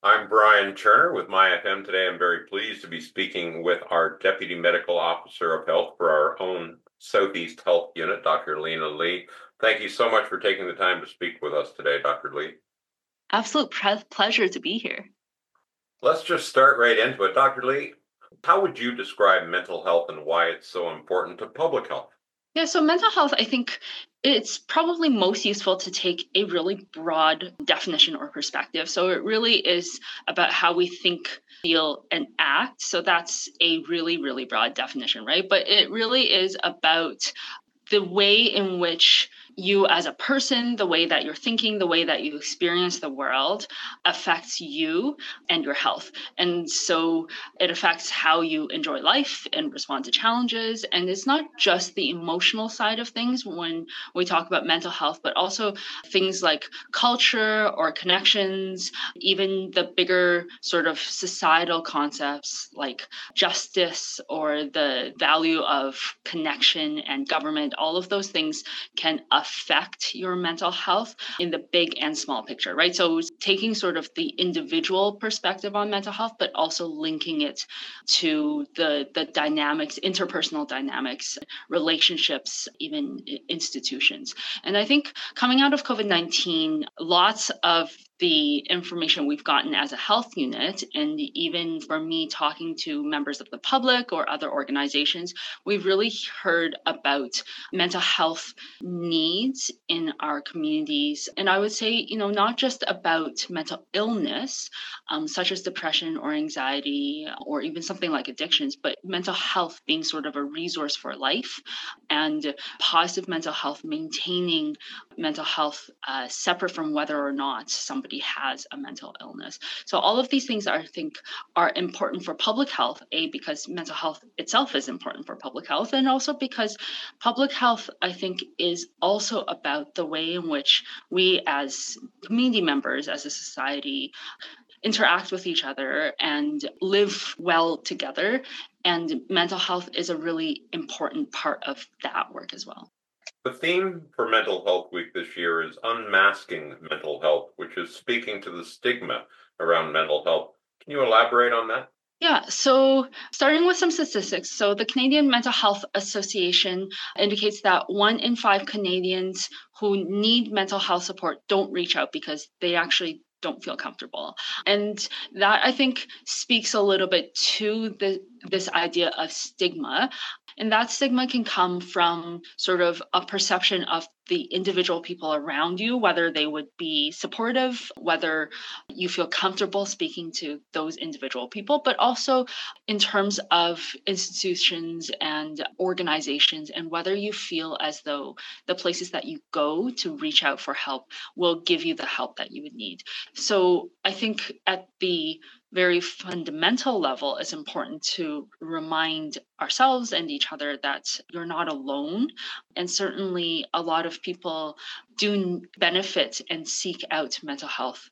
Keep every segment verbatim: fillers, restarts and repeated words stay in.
I'm Brian Turner with My F M. Today, I'm very pleased to be speaking with our Deputy Medical Officer of Health for our own Southeast Health Unit, Doctor Lena Lee. Thank you so much for taking the time to speak with us today, Doctor Lee. Absolute pre- pleasure to be here. Let's just start right into it. Doctor Lee, how would you describe mental health and why it's so important to public health? Yeah, so mental health, I think it's probably most useful to take a really broad definition or perspective. So it really is about how we think, feel, and act. So that's a really, really broad definition, right? But it really is about the way in which you as a person, the way that you're thinking, the way that you experience the world affects you and your health. And so it affects how you enjoy life and respond to challenges. And it's not just the emotional side of things when we talk about mental health, but also things like culture or connections, even the bigger sort of societal concepts like justice or the value of connection and government. All of those things can affect your mental health in the big and small picture, right? So taking sort of the individual perspective on mental health, but also linking it to the, the dynamics, interpersonal dynamics, relationships, even institutions. And I think coming out of COVID nineteen, lots of the information we've gotten as a health unit, and even for me talking to members of the public or other organizations, we've really heard about mental health needs in our communities. And I would say, you know, not just about mental illness, um, such as depression or anxiety, or even something like addictions, but mental health being sort of a resource for life, and positive mental health, maintaining mental health uh, separate from whether or not somebody has a mental illness. So all of these things, I think, are important for public health, A, because mental health itself is important for public health, and also because public health, I think, is also about the way in which we as community members, as a society, interact with each other and live well together. And mental health is a really important part of that work as well. The theme for Mental Health Week this year is Unmasking Mental Health, which is speaking to the stigma around mental health. Can you elaborate on that? Yeah, so starting with some statistics. So the Canadian Mental Health Association indicates that one in five Canadians who need mental health support don't reach out because they actually don't feel comfortable. And that, I think, speaks a little bit to the this idea of stigma. And that stigma can come from sort of a perception of the individual people around you, whether they would be supportive, whether you feel comfortable speaking to those individual people, but also in terms of institutions and organizations, and whether you feel as though the places that you go to reach out for help will give you the help that you would need. So I think at the very fundamental level, it's important to remind ourselves and each other that you're not alone. And certainly a lot of people do benefit and seek out mental health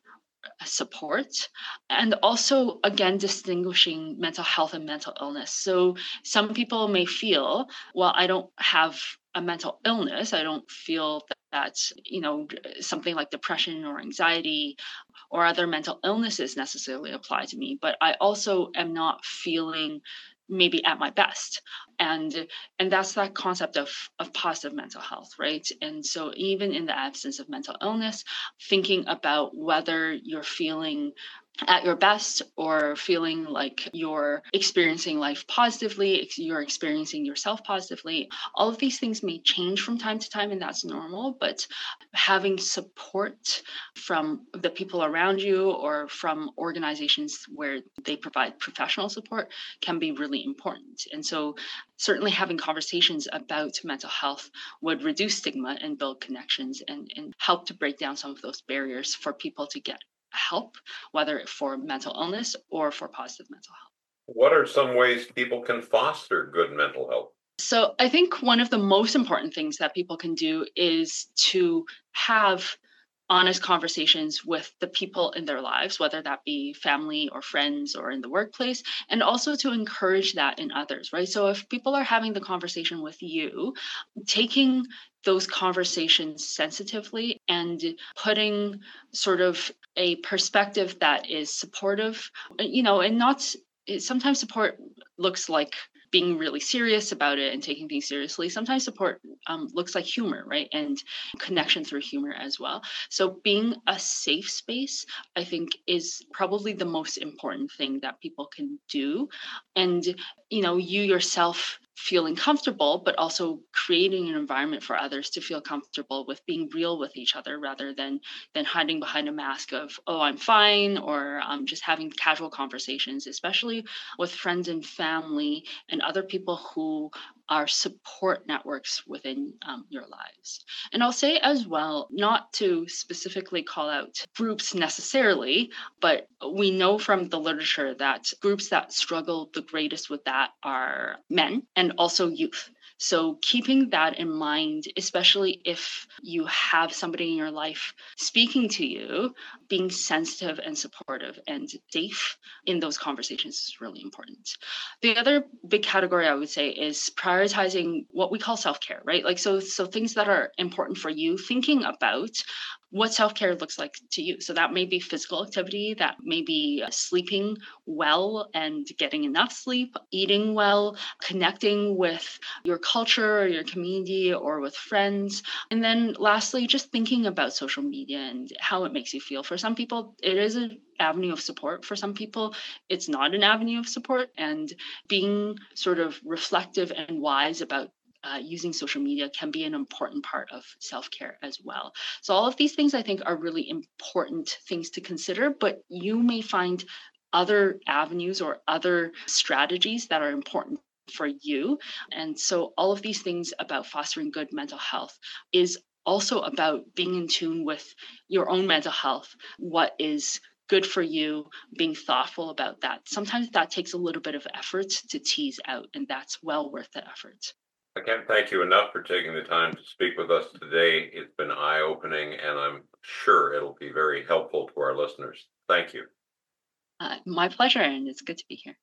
support. And also, again, distinguishing mental health and mental illness. So some people may feel, well, I don't have a mental illness. I don't feel that, that you know, something like depression or anxiety or other mental illnesses necessarily apply to me, but I also am not feeling maybe at my best. And and that's that concept of of positive mental health, right? And so even in the absence of mental illness, thinking about whether you're feeling at your best or feeling like you're experiencing life positively, you're experiencing yourself positively. All of these things may change from time to time, and that's normal, but having support from the people around you or from organizations where they provide professional support can be really important. And so certainly having conversations about mental health would reduce stigma and build connections and, and help to break down some of those barriers for people to get help, whether for mental illness or for positive mental health. What are some ways people can foster good mental health? So I think one of the most important things that people can do is to have honest conversations with the people in their lives, whether that be family or friends or in the workplace, and also to encourage that in others, right? So if people are having the conversation with you, taking those conversations sensitively and putting sort of a perspective that is supportive, you know, and not sometimes support looks like being really serious about it and taking things seriously. Sometimes support um, looks like humor, right? And connection through humor as well. So being a safe space, I think, is probably the most important thing that people can do. And, you know, you yourself feeling comfortable, but also creating an environment for others to feel comfortable with being real with each other rather than than hiding behind a mask of, oh, I'm fine, or um, just having casual conversations, especially with friends and family and other people who are support networks within um, your lives. And I'll say as well, not to specifically call out groups necessarily, but we know from the literature that groups that struggle the greatest with that are men and also youth. So keeping that in mind, especially if you have somebody in your life speaking to you, being sensitive and supportive and safe in those conversations is really important. The other big category I would say is prioritizing what we call self-care, right? Like so so things that are important for you, thinking about what self-care looks like to you. So that may be physical activity, that may be uh, sleeping well and getting enough sleep, eating well, connecting with your culture or your community or with friends. And then lastly, just thinking about social media and how it makes you feel. For some people, it is an avenue of support. For some people, it's not an avenue of support. And being sort of reflective and wise about uh, using social media can be an important part of self-care as well. So all of these things I think are really important things to consider, but you may find other avenues or other strategies that are important for you. And so all of these things about fostering good mental health is also about being in tune with your own mental health, what is good for you, being thoughtful about that. Sometimes that takes a little bit of effort to tease out, and that's well worth the effort. I can't thank you enough for taking the time to speak with us today. It's been eye-opening, and I'm sure it'll be very helpful to our listeners. Thank you. Uh, my pleasure, and it's good to be here.